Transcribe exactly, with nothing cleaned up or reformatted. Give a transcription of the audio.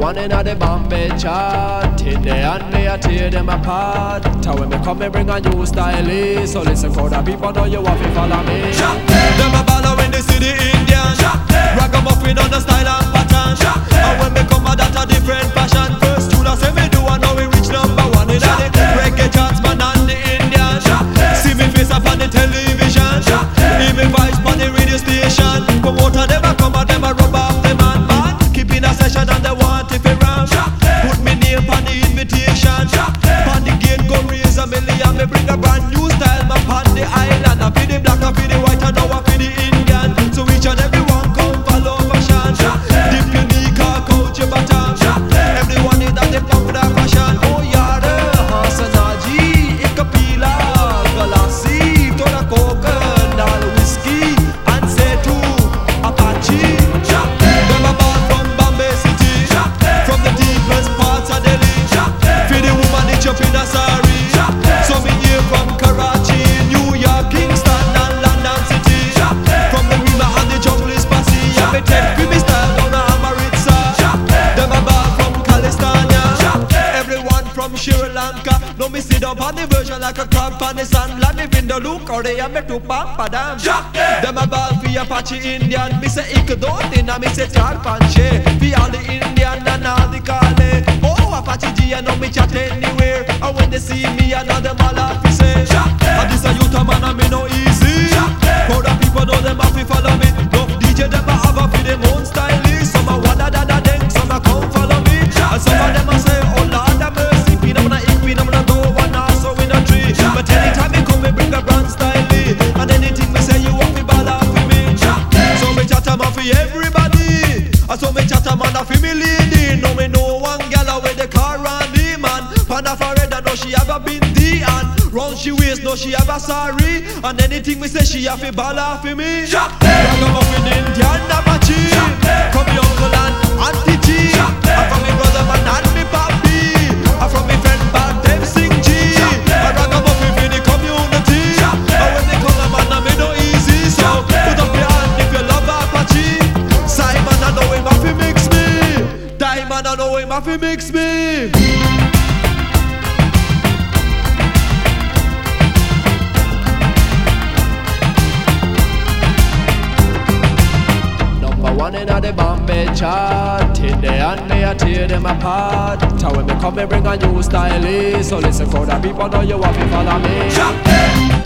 one in the Bombay chart. In the and me I tear them apart. How when me come me bring a new style. So listen for the people know you have to follow me. Them a baller when they see the Indian. Ragamuffin on the style and pattern. And when me come a that a different fashion. First tune I say me do I know we reach number one in the reggae charts man and the Indian. See me face up on the television. Hear me voice on the radio station. Promoter never come and never rub off the man man. Keep in a session and they want if it ram. Put me name on the invitation. On the gate go raise a million. Me bring a brand new style man on the island. I feel the black, I feel the white, and now I feel the Indian. So each and everyone come follow fashion. Dip your knee, cock out your bottom. Everyone is that they pump that fashion. Oh yeah, the Hasanaji, Ikapila, Galassi, Tola Coconut, all whiskey, and say to Apache. Them a ball from Bombay City, from the deepest parts of Delhi. Feel the woman in jump in a sari. So me here from Karachi, New York, Kingston, and London City. From the river and the jungle is passy. Yeah, me take me style down to Amaritsa. Them a ball from California. Everyone from Sri Lanka. No me sit up on the version like a crab on the sand. Let me win the look or they have me to pampa them. Them a ball for Apache Indian. Me say Ikadot and me say Tarpanche. For all the Indian and all the Kale. Oh Apache G, I know me chat anywhere. And when they see me, I know them all have to say. And this a youth a man and me no easy. Crowd of people know them have to follow me. No D J them a have a for them own style. Some a wada da da deng, some a come follow me. And some of them a say, oh Lord have mercy. Pin them on a ink, pin them on a door, one also in a tree. But anytime me come, me bring a brand style. And anything me say, you want me ball off with me. So me chat a man for everybody. And so me chat a man a for me lady. No me know one gal a with the car and the man. Pan a forehead, know she have a binti. And round she waist, know she have a sari. And anything me say, she have a ball off with me. Ragamuffin Indian Apache. From me uncle and auntie G. And from me brother man and me papi. And from me friend bad them sing G. And ragamuffin for the community. And when they come a man a me no easy. So put up your hand if you love Apache. Simon I know him a fi mix me. Diamond I know him a fi mix me. One in the Bombay chart. In the and me I tear them apart. How when me come me bring a new style. So listen for the people know you have to follow me.